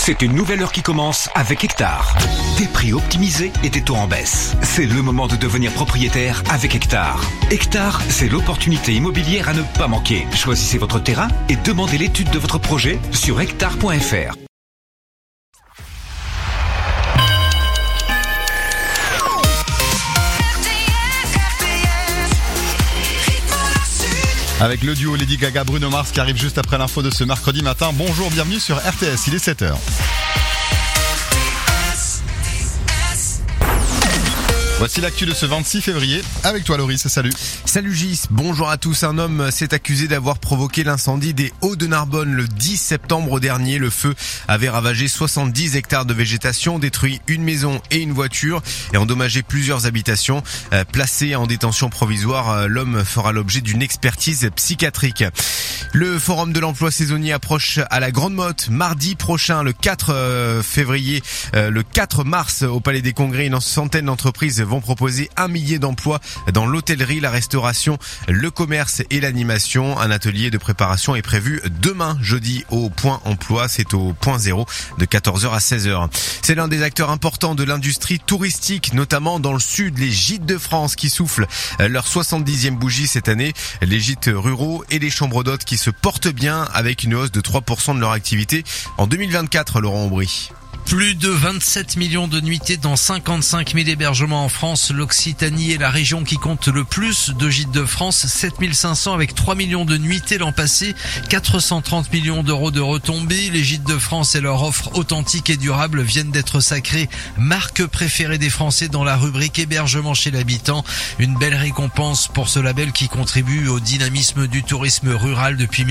C'est une nouvelle heure qui commence avec Hectare. Des prix optimisés et des taux en baisse. C'est le moment de devenir propriétaire avec Hectare. Hectare, c'est l'opportunité immobilière à ne pas manquer. Choisissez votre terrain et demandez l'étude de votre projet sur hectare.fr. Avec le duo Lady Gaga-Bruno Mars qui arrive juste après l'info de ce mercredi matin. Bonjour, bienvenue sur RTS, il est 7h. Voici l'actu de ce 26 février. Avec toi Loris, salut. Salut Gis, bonjour à tous. Un homme s'est accusé d'avoir provoqué l'incendie des Hauts-de-Narbonne le 10 septembre dernier. Le feu avait ravagé 70 hectares de végétation, détruit une maison et une voiture et endommagé plusieurs habitations. Placé en détention provisoire, l'homme fera l'objet d'une expertise psychiatrique. Le forum de l'emploi saisonnier approche à la Grande Motte mardi prochain, le 4 février, le 4 mars au Palais des Congrès. Une centaine d'entreprises vont proposer 1 millier d'emplois dans l'hôtellerie, la restauration, le commerce et l'animation. Un atelier de préparation est prévu demain, jeudi, au Point Emploi. C'est au Point Zéro de 14h à 16h. C'est l'un des acteurs importants de l'industrie touristique, notamment dans le sud, les gîtes de France qui soufflent leur 70e bougie cette année. Les gîtes ruraux et les chambres d'hôtes qui se portent bien avec une hausse de 3% de leur activité en 2024, Laurent Aubry. Plus de 27 millions de nuitées dans 55 000 hébergements en France. L'Occitanie est la région qui compte le plus de gîtes de France. 7 500 avec 3 millions de nuitées l'an passé. 430 millions d'euros de retombées. Les gîtes de France et leur offre authentique et durable viennent d'être sacrés marque préférée des Français dans la rubrique hébergement chez l'habitant. Une belle récompense pour ce label qui contribue au dynamisme du tourisme rural depuis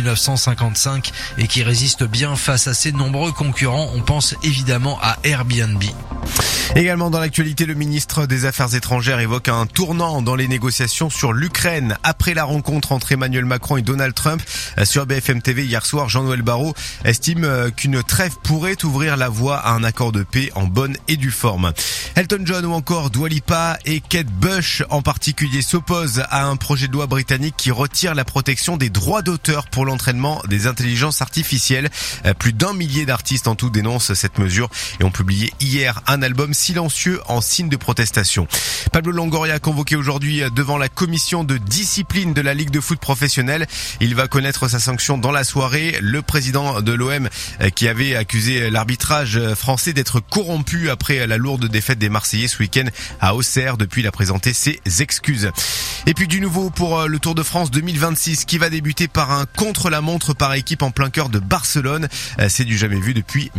1955 et qui résiste bien face à ses nombreux concurrents. On pense évidemment à Airbnb. Également dans l'actualité, le ministre des Affaires étrangères évoque un tournant dans les négociations sur l'Ukraine. Après la rencontre entre Emmanuel Macron et Donald Trump sur BFM TV hier soir, Jean-Noël Barrot estime qu'une trêve pourrait ouvrir la voie à un accord de paix en bonne et due forme. Elton John ou encore Dua Lipa et Kate Bush en particulier s'opposent à un projet de loi britannique qui retire la protection des droits d'auteur pour l'entraînement des intelligences artificielles. Plus d'1 millier d'artistes en tout dénoncent cette mesure et ont publié hier un album silencieux en signe de protestation. Pablo Longoria convoqué aujourd'hui devant la commission de discipline de la Ligue de foot professionnelle. Il va connaître sa sanction dans la soirée. Le président de l'OM qui avait accusé l'arbitrage français d'être corrompu après la lourde défaite des Marseillais ce week-end à Auxerre. Depuis, il a présenté ses excuses. Et puis du nouveau pour le Tour de France 2026 qui va débuter par un contre-la-montre par équipe en plein cœur de Barcelone. C'est du jamais vu depuis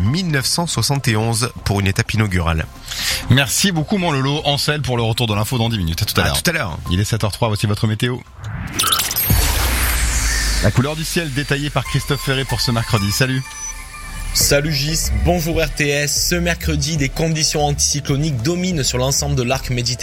1971 pour une étape inaugurale. Merci beaucoup mon Lolo. Ansel pour le retour de l'info dans 10 minutes. À tout à l'heure. À tout à l'heure. Il est 7h03, voici votre météo. La couleur du ciel détaillée par Christophe Ferré pour ce mercredi. Salut. Salut Gis, bonjour RTS. Ce mercredi, des conditions anticycloniques dominent sur l'ensemble de l'arc méditerranéen.